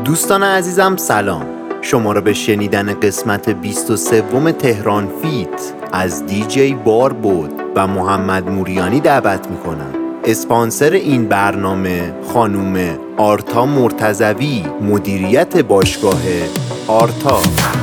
دوستان عزیزم سلام، شما را به شنیدن قسمت 23 تهران فیت از دیجی باربود و محمد موریانی دعوت میکنم. اسپانسر این برنامه خانوم آرتا مرتضوی، مدیریت باشگاه آرتا.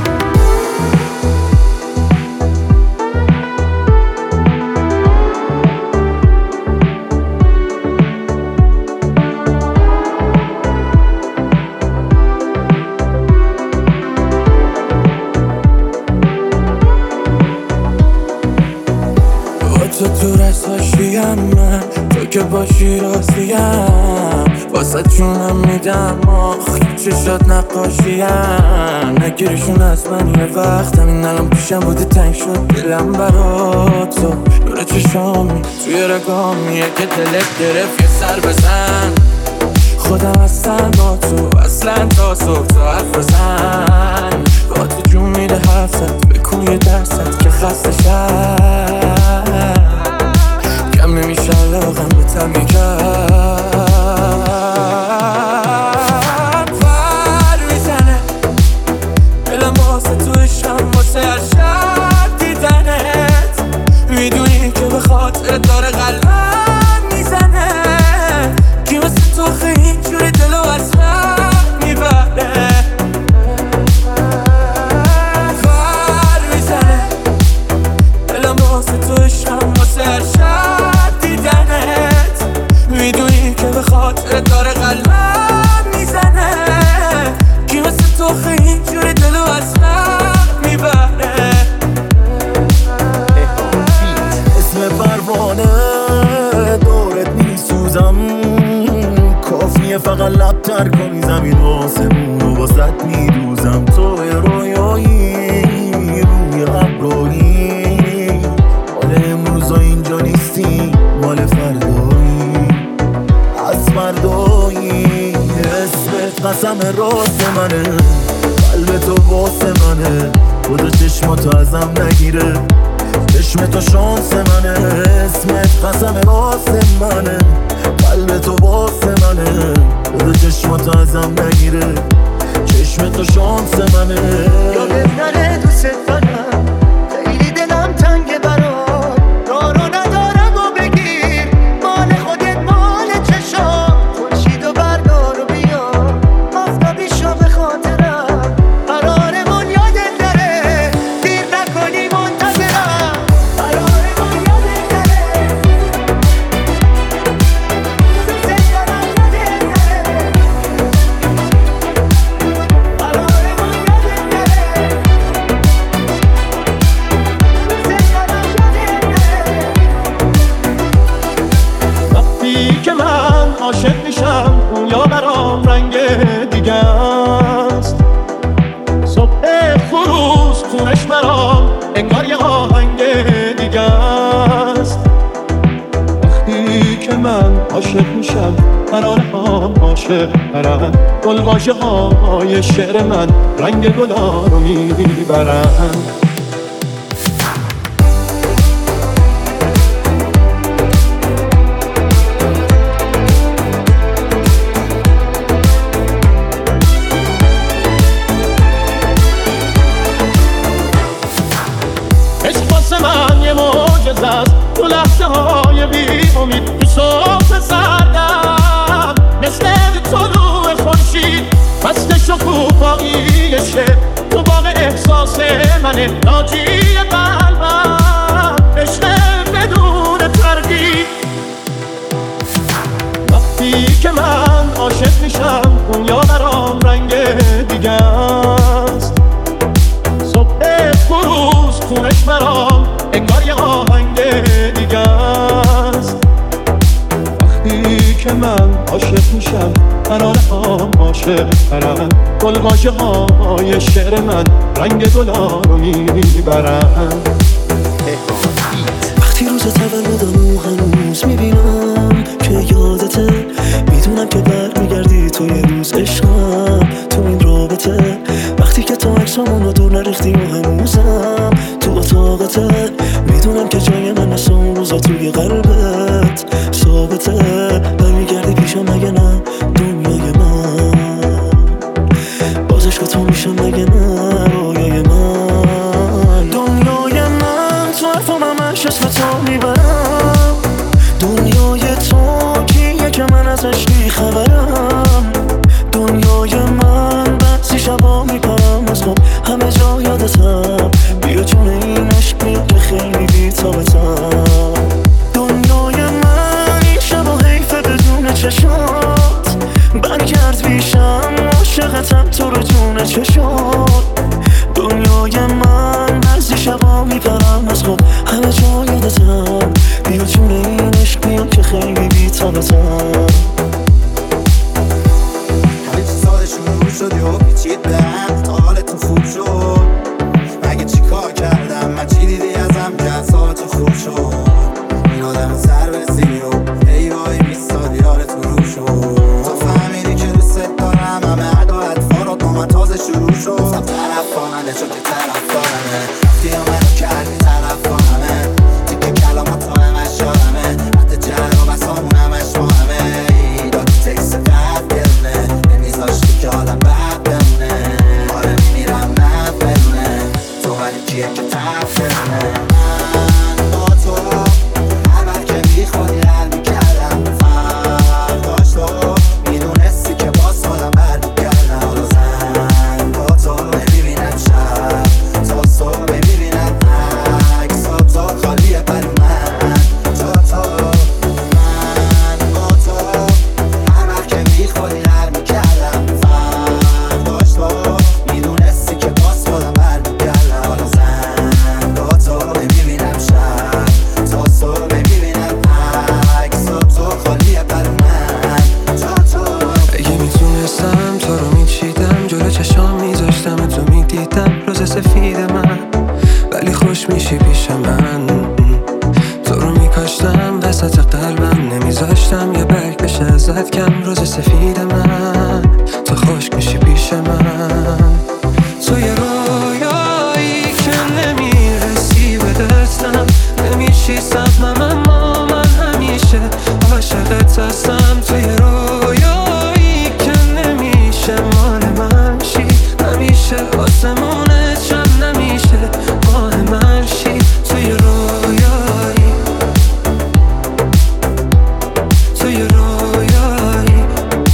تو رساشیم من، تو که باشی راستیم، واسه جونم میدم آخ چشات نقاشیم. نگیرشون از من یه وقت، همین الان پیشم بودی تنگ شد دلم برات. تو نور چشامی توی رگامیه که دلت گرفت یه سر بزن. خودم هستم با تو اصلا تا صبح تا حرف بزن. با تو جون میده حرفت، بکن یه درست که خسته شد. کم نمیشه علاقم به تمی کرد. پر میزنه دلم واسه تو عشقم، واسه هر شب دیدنت. میدونی که به خاطر داره قلبم میزنه. کی واسه تو خیلی اینجوری دلو از من میبره. پر میزنه دلم واسه تو عشقم، واسه هر شب دیدنت. میدونی که به خاطر داره قلبم میزنه. کی واسه تو خیلی اینجوری دلو از من میبره. اسم پروانه دورت میسوزم، کافیه فقط لب تر کنی زمین آسمون واسط میدوزم. تو رویایی روی ابرایی، مال امروزا اینجا نیستی مال فردایی. از فردایی اسمت قسم راست منه، قلب تو واسه منه. خدا چشماتو ازم نگیره، چشم تو شانس منه. اسمت قسم راست منه، قلب تو واسه منه. خدا چشماتو ازم نگیره، چشم تو شانس منه. یادت نره دوست دارم، خیلی دلم تنگه برات. دارو ندارم و بگیر، مال خودت مال چشام. خورشید و بردار و بیا، آفتابی شو به خاطرم. قرارمون یادت نره، دیر نکنی منتظرم. قرارمون یادت نره، دوست دارم یادت نره. قرارمون یادت نره، دوست دارم یادت نره. وقتی که من عاشق میشم دنیا برام رنگ دیگه است. صبح خروس خونش برام انگار یه آهنگ دیگه است. وقتی که من عاشق میشم قراره هم عاشق برم. گلواژه های شعر من رنگ گلا رو میبرن. عشق واسه من یه معجزه است، تو لحظه های بی امید تو صبح سردم. مثل طلوع خورشید فصل شکوفایی شب، تو باغ احساس منه، ناجی قلبم. عشق بدون تردید وقتی که من عاشق میشم دنیا برام رنگ دیگه است. صبح فروز خونش برام انگار یه آهنگ دیگه است. وقتی که من عاشق میشم قراره هم عاشق برم. گلواژه های شعر من رنگ گلا رو میبرن. وقتی روز تولدمو هنوز میبینم که یادته، میدونم که برمیگردی تو یه روز عشقم تو این رابطه. وقتی که تو عکسامون رو دور نریختی و هنوزم تو اتاقته، میدونم که جای من اصلا اون روزا توی قلبت ثابته. برمیگردی پیشم مگه نه دنیای من. میشم مگه نه رویای من. دنیای من تو حرفم همش اسم تو میبرم، دنیای تو کیه که من ازش بیخبرم. دنیای من بعضی شبا میپرم از خواب همه جا یادتم، بیا جون این عشق بیا که خیلی بی‌طاقتم. دنیای من این شبا حیفه بدون چشات، برگرد بیشم عاشقتم تو رو جون چشات. دنیای من بعضی شبا میپرم از خواب همه جا یادتم، بیا جون این عشق بیا که خیلی بی‌طاقتم. همه چی ساده شروع شد یا پیچید به هم تا حالتون خوب شد. مگه چی کار کردم من چی دیدی ازم که اعصابتون خوب شد. این آدم سر برسی و ای وای میستاد یارتون رو شد. تو فهمیدی که دوست دارم همه عدا اطفار و دومن تازه شروع شد. گفتم طرفانه چون که طرفانمه رفتی یا منو کردی طرفانمه دیگه کلامات تو همش یادمه حتی جر و بسامون همش با همه دادی تکس قد گرونه نمیذاشتی که حالم بد بمونه. آره میمیرم نه بدونه تو ولی کیه که تفرونه. من با تو هر وقت که بیخودی هر میکردم فرداش تو میدونستی که باز خودم برمیگردم. حالا زن با تو نمیبینم شب تا صبح میبینم عکسات تو خالیه برای من جا تو. من با تو هر وقت که بیخودی هر میکردم فرداش تو میدونستی که باز خودم برمیگردم. حالا زن با تو نمیبینم شب تا صبح میبینم عکسات تو خالیه برای من جا تو. اگه میتونستم تو رو میچیدم جلو چشام میذاشتم تو میدیدم روز سفید من، ولی خوش میشی پیش من. تو رو میکاشتم وسط قلبم نمیذاشتم یه برگ بشه ازت کم. روز سفید من تو خوش میشی پیش من. تو یه رویایی که نمیرسی به دستم، نمیشی سبمم اما من همیشه عاشقت هستم. تو یه رویایی که نمیشه مال من شی، همیشه آسمونت شب نمیشه ماه من شی. تو یه رویایی، تو یه رویایی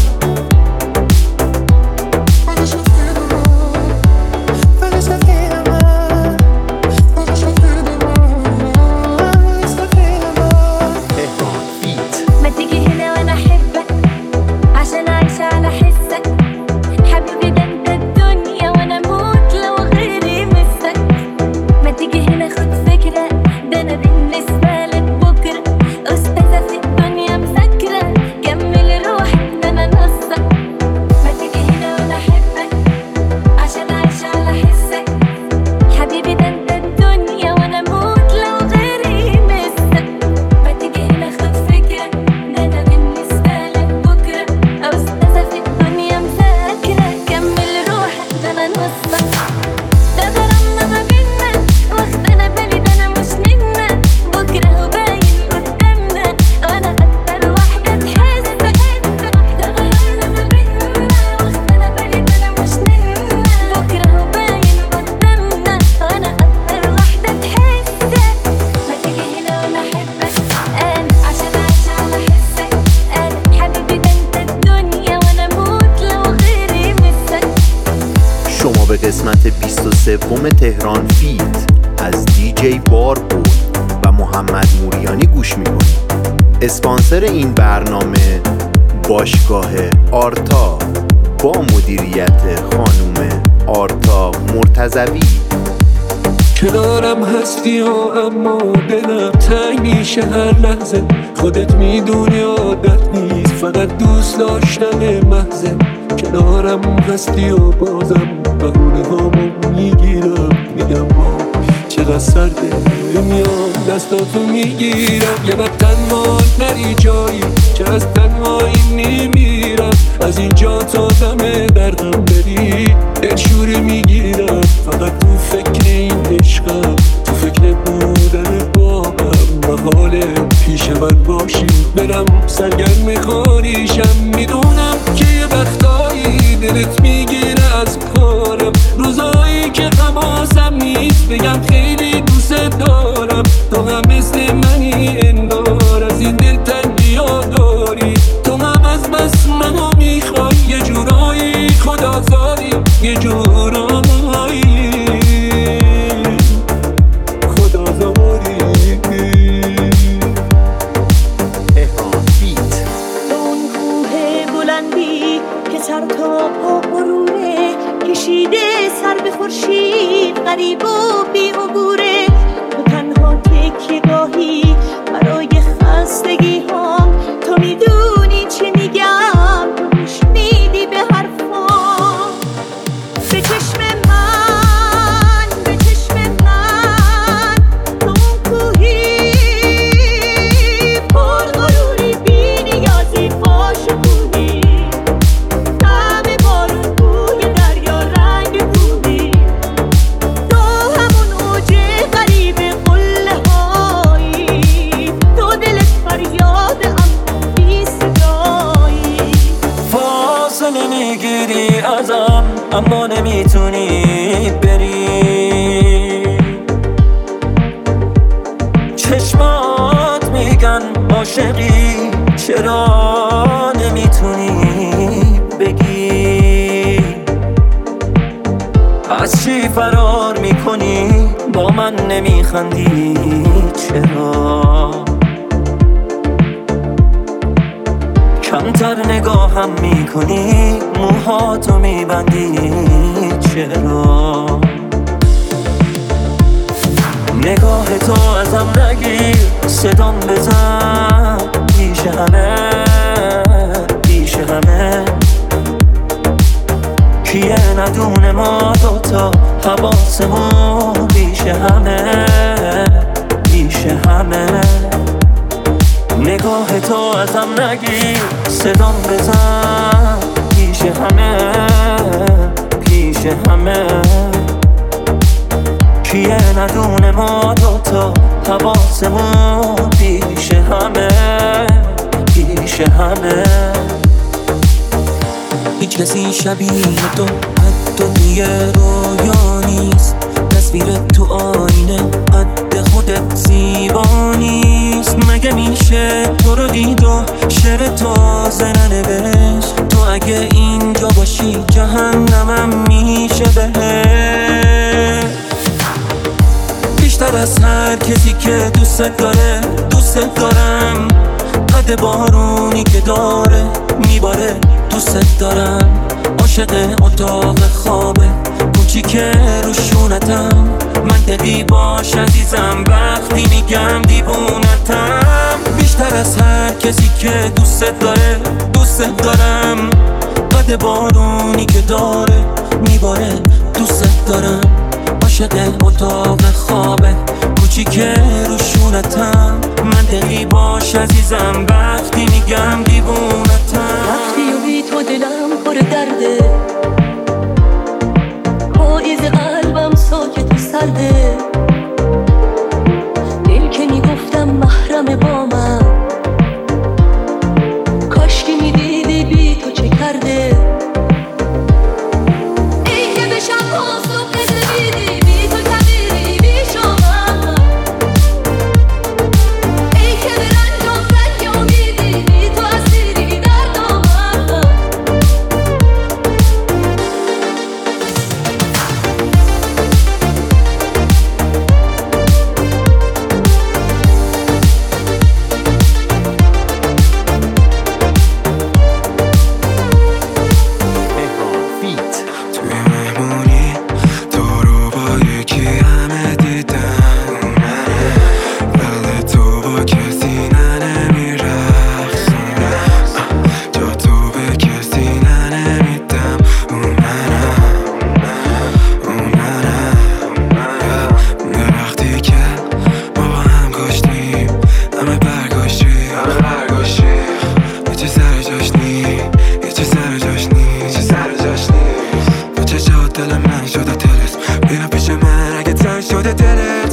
تهران فیت. ما تيجي هنا وانا احبك عشان اعيش على حسك. حبيبي ده انت الدنيا وانا اموت لو غيري مسك. ما تيجي هنا خد فكرة ده انا بالنسبة لك بكرة استاذة في الدنيا مذاكرة. كمل روحك ده انا نصك. ما تيجي هنا وانا احبك عشان اعيش على حسك. حبيبي ده انت الدنيا وانا اموت لو غيري مسك. ما تيجي هنا خد فكرة ده انا بالنسبة لك بكرة استاذة في الدنيا مذاكرة. كمل روحك ده انا نصك. ده غرامنا ما بينا واخدانا بالي ده انا مش منا. بكرة هو باين قدامنا وانا اكتر واحدة تحس. ده غرامنا ما بينا واخدانا بالي ده انا مش منا. بكرة هو باين قدامنا وانا اكتر واحدة تحس. ما تيجي هنا وانا احبك انا عشان اعيش على حسك. انا حبيبي ده انت الدنيا وانا اموت لو غيري مسك. شما به قسمت 23 تهران فیت از دیجی بار بود و محمد موریانی گوش میکنید. اسپانسر این برنامه باشگاه آرتا با مدیریت خانم آرتا مرتضوی. کنارم هستی و اما دلم تنگ میشه هر لحظه. خودت میدونی عادت نیست فقط دوست داشتن محضه. کنارم هستی و بازم بهونه هامو میگیرم میگم با چقدر سرده میام دستاتو میگیرم. یه وقت تنها نری جایی که از تنهایی نمیرم. از اینجا تا دم درهم بری دلشوره میگیرم. فقط تو فکر این عشقم، تو فکر بودن با هم و حال پیش من باشی. برم سرگرم خاریشم میدونم که یه وقتایی دلت میگیره از کارم. بگم خیلی دوست دارم، تو هم مثل منی انگار، از این دلتنگی ها داری، تو هم از بس منو میخوای، یه جورایی خدازاری، یه جورایی خدازاری. تهران فیت. به اون کوه بلندی که سر تا پا غروره، کشیده سر به خورشید غریب و بی عبوره، تو تنها تکیه گاهی برای خستگی هام، تو میدونی چه میگم، تو گوش میدی به حرفام. به چشم من، به چشم من، تو اون کوهی پر غروری، بی نیازی فاشکوهی، همه بارون بوی دریا رنگ کوهی، تو همون اوج غریب قله هایی، تو دلت فریاد اما بی صدایی. فاصله میگیری ازم اما نمیتونی بری، چشمات میگن عاشقی چرا نمیتونی بگی، از چی فرار میکنی با من نمیخندی چرا، کمتر نگاهم میکنی موهاتو میبندی چرا، نگاه تو ازم نگیر صدام بزن پیش همه پیش همه، کیه ندونه ما دوتا حواسمون پیش همه پیش همه، نگاه تو ازم نگیر صدام بزن پیش همه پیش همه، کیه ندونه ما دوتا حواسمون پیش همه پیش همه. هیچ کسی شبیه تو حتی توی رویا نیست، تصویر تو آینه قد خودت زیبا نیست، مگه میشه تو رو دید و شعر تازه ننوشت، تو اگه اینجا باشی جهنمم میشه بهت، بیشتر از هر کسی که دوست داره دوست دارم، قد بارونی که داره میباره دوست دارم، عاشق اتاق خوابه کوچیک روشونتم، منطقی باش عزیزم وقتی میگم دیوونتم، بیشتر از هر کسی که دوست داره دوست دارم، قد بارونی که داره میباره دوست دارم، عاشق اتاق خوابه کوچیک روشونتم، منطقی باش عزیزم وقتی میگم دیوونتم، وقتی و بی تو دلم پر درده، پاییز قلبم ساکت و سرده، دل که میگفتم محرم با من، کاش که میدیدی بی تو چه کرده، ای که به شب ها صبح نمیدی بی تو تغییری بی شما، ای که به رنجم رنگ امیدی بی تو اسیری در دامن. تهران فیت. توی مهمونی تو رو با یکی همه دیدن، بله تو با کسی نمیرخصونه، جا تو به کسی نمیدم، اون منم وقتی که ما با هم کشتیم همه برگاشتی، یه چه سر جاش نی یه چه سر جاش نی چه سر جاش نی، تو چشات دل من شده دلت، بیا پیش من اگه تنگ شده دلت،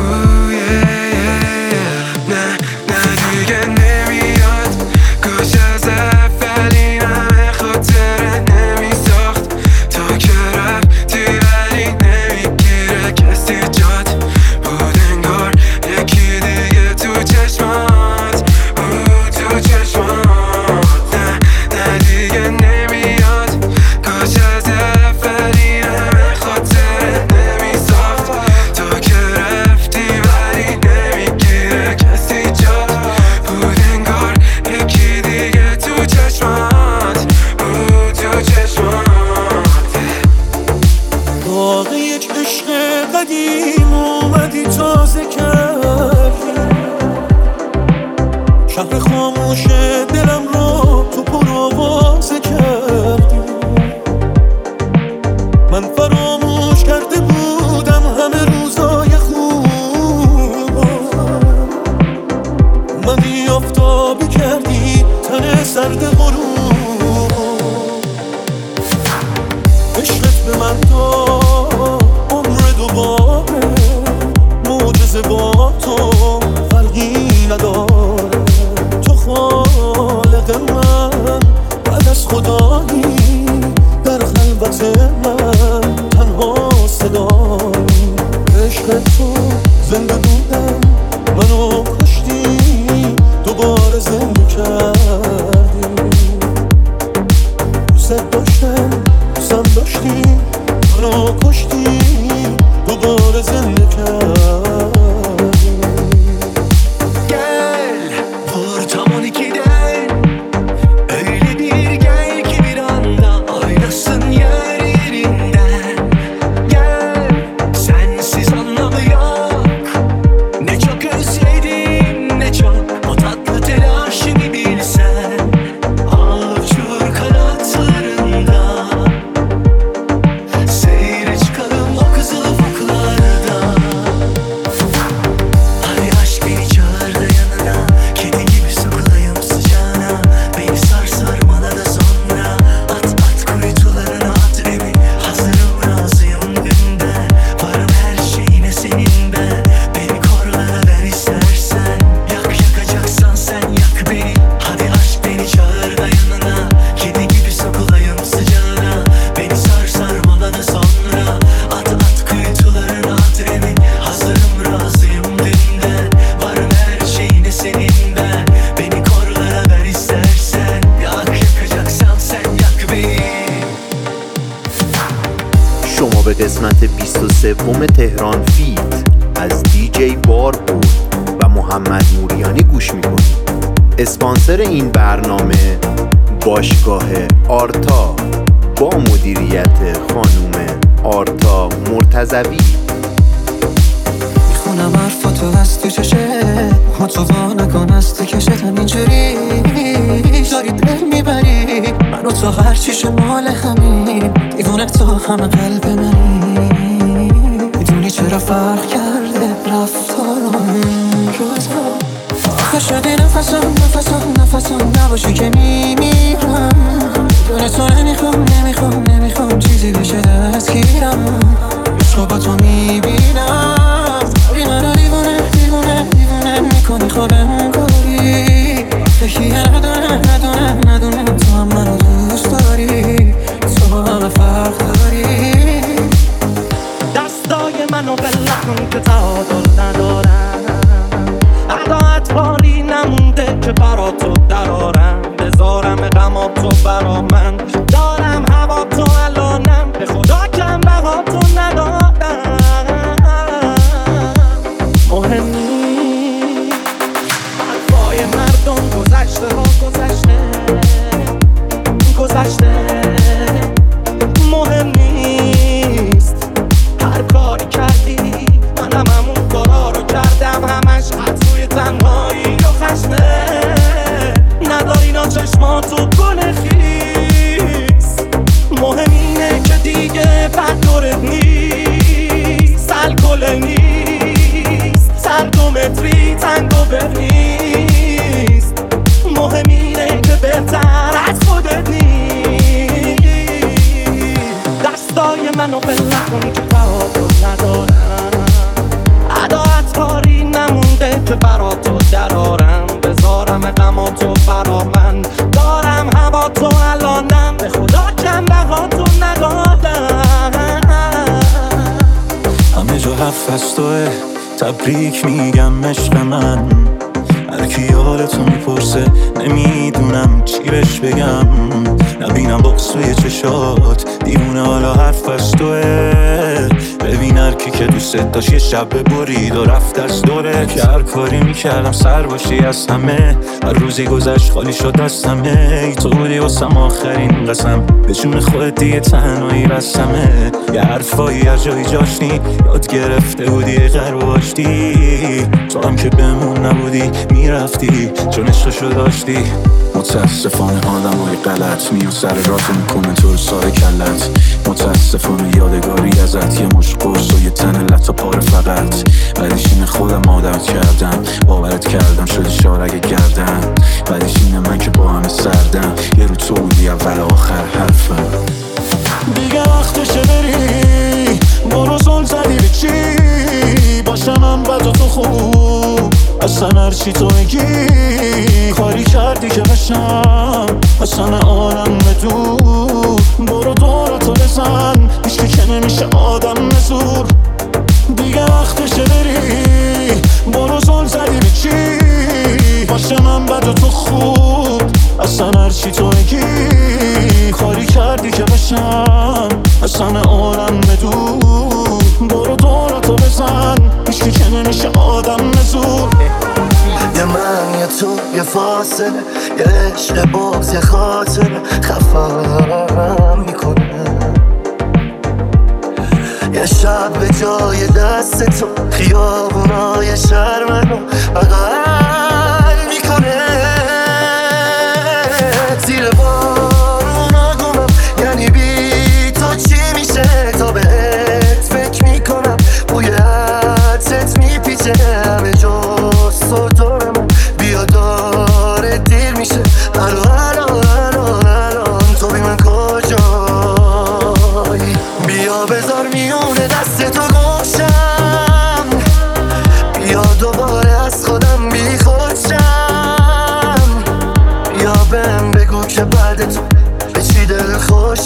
نه دیگه نمیاد، کاش از اول این همه خاطره نمیساخت، تا که رفتی ولی نمیگیره کسی جا عشقت به من تا عمر دوباره معجزه با تو فرقی نداره. تو خالق من بعد از خدایی در خلوت من تنها صدایی. عشق تو زنده بودم منو کشتی دوباره زنده کردی. دوست داشتم دوستم داشتی منو کشتی دوباره زنده کردی. Gel ortamın ikiden öyle bir gel ki bir anda oynasın yer yerinden. Gel sensiz anlamı yok, ne çok özledim ne çok o tatlı telaşı bir bilsen. Al uçur kanatlarında seyre çıkalım o kızıl ufuklarda. Hadi aşk beni çağır da yanına, kedi gibi sokulayım sıcağına. Beni sar sarmala da sonra at at kuytularına at beni. Hazırım razıyım dünden, varım her şeyine senin ben. Beni korlara ver istersen, yak yakacaksan sen yak beni. Hadi aşk beni çağır da yanına, kedi gibi sokulayım sıcağına. Beni sar sarmala da sonra at at kuytularına at beni. Hazırım razıyım dünden, varım her şeyine senin ben. Beni korlara ver istersen, yak yakacaksan sen yak beni. شما به قسمت 23 تهران فیت از دیجی بار بود و محمد موریانی گوش میکنید. اسپانسر این برنامه باشگاه آرتا با مدیریت خانوم آرتا مرتضوی. میخونم حرفاتو از تو چشه ما تو وا نکن از تو کشتم اینجوری داری دل میبری منو تو هرچیش مال همین دیوونه تو همه قلب منی. میدونی چرا فرق کرده رفتارم این روزا آخه شده نفسم نباشی که میمیرم. بدون تو نمیخوام چیزی بشه دستگیرم. عشق با تو میبینم داری منو دیوونه میکنی خوابم کاری. فکریه ندونه تو هم منو دوست داری، تو همه فرق داری. دستای منو بله کن که تعادل ندارم، عداعت باری نمونده که برا تو درارم. بذارم غما تو برا من، دارم هوا تو الانم، به خدا کم بها تو ندادم. مهم نیست حرفای مردم، گذشته ها گذشته. مهم نیست هر کاری کردی، منم همون کارا رو کردم. همش حد روی تنهایی و خشمه، نداری نا چشماتو گل خیس. مهم اینه که دیگه بد دورت نیست، الکل نیست، سر 2 متری تنگو برنیست. مهم اینه که بهتر از خودت نیست. دستای منو بله کن که تعادل ندارم، عداعت کاری نمونده که برا تو درارم. بذارم غما تو برا من، دارم هوا تو الانم، به خدا کم بها تو ندادم. همه جا حرف از توه، تبریک میگم عشق من. هر کی حالتو میپرسه نمیدونم چی بهش بگم. نبینم بغض توی چشات دیوونه، حالا حرف از توه. ببین هر کی که دوست داشت یه شب برید و رفت از دوره. که هر کاری میکردم سر باشی از همه، هر روزی گذشت خالی شد از همه. ای تو بودی واسم آخرین قسم، به جون خودت دیگه تنهایی رسمه. یه حرفایی از جایی جاشتی، یاد گرفته بودی غرب باشتی. تو هم که بمون نبودی میرفتی چون عشقشو داشتی. متاسفانه آدم های غلط میان سر راتو میکنن تو رو سار کلت. متاسفانه یادگاری ازت یه مش قرص و یه تن لطا پاره فقط. بعدش اینه خودم عادت کردم، باورت کردم شدی شارگ گردم. بعدش اینه من که با همه سردم، یه رو تو بودی اول آخر حرفم. دیگه وقتشه بری، برو زل زدی به چی؟ باشم من بد و تو خوب، اصلا هرچی تو میگی کاری کردی که بشم اصلا عالم بدون. برو دورتو بزن، هیچکی که نمیشه آدم زور. دیگه وقتشه بری، برو زل زدی به چی؟ باشه من بد و تو خوب، اصلا هرچی تو میگی کاری کردی که بشم اصلا عالم بدون. برو دورتو بزن، هیچکی که نمیشه آدم زور. یه من یه تو یه فاصله، یه عشق باز یه خاطره خفم میکنه. یه شب به جای دست تو خیابونای شهر منو بغل میکنه. زیر بارونا گمم، یعنی بی تو چی میشه؟ تا بهت فکر میکنم، بوی عطرت میپیچه همه جز تو دارم. بیا داره دیر میشه، الان تو بی من کجایی؟ بیا بذار میونه دست تو گوشم، بیا دوباره از خودم بی خودشم. بیا بهم بگو که بعد تو به چی دل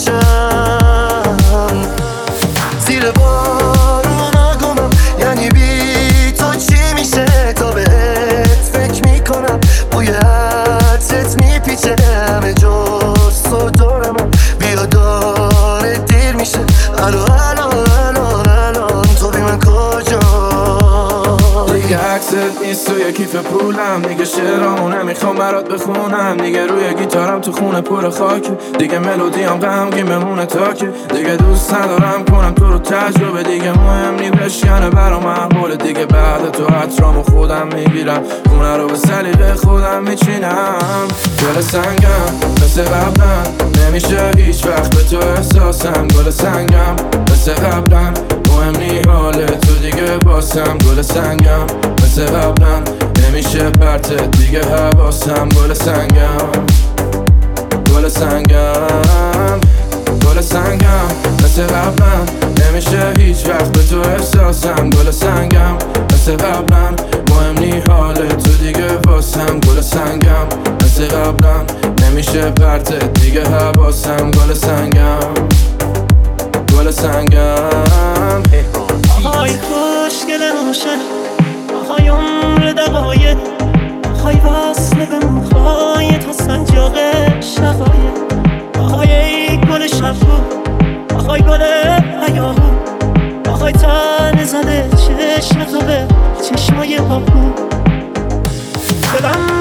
خوشم. زیر بارونا گمم، یعنی بی تو چی میشه؟ تا بهت فکر میکنم، بوی عطرت میپیچه همه جز تو دارم. بیا داره دیر میشه، الان تو بی من کجایی؟ دیگه عکست نیست توی کیف پولم، دیگه شعرامو نمیخوام برات بخونم. دیگه روی گیتارم تو خونه پر خاکه، دیگه ملودیام غمگین بمونه تاکه. دیگه دوست ندارم کنم تو رو تجربه، دیگه مهم نی بشکنه برام احواله. دیگه بعد تو عطرامو خودم میگیرم، خونه رو به سلیقه خودم میچینم. گل سنگم مثل قبلم، نمیشه هیچ وقت به تو احساسم. گل سنگم مثل قبلم، مهم نی حال تو دیگه باسم. گل سنگم مثل قبلم، نمیشه پرتت دیگه حواسم. گل سنگم، گل سنگم، گل سنگم مثل قبلم، نمیشه هیچ وقت به تو احساسم. گل سنگم مثل قبلم، مهم نی حال تو دیگه واسم. گل سنگم مثل قبلم، نمیشه پرتت دیگه حواسم. گل سنگم، گل سنگم. آهای خوشگل روشن، آهای عمر دقایق، آهای وصل به موهایت و سنجاق شقایق. آهای ای گل شبگو، آهای گل هیاهو، آهای تن زده چشم تو به چشمای پاپو. دلم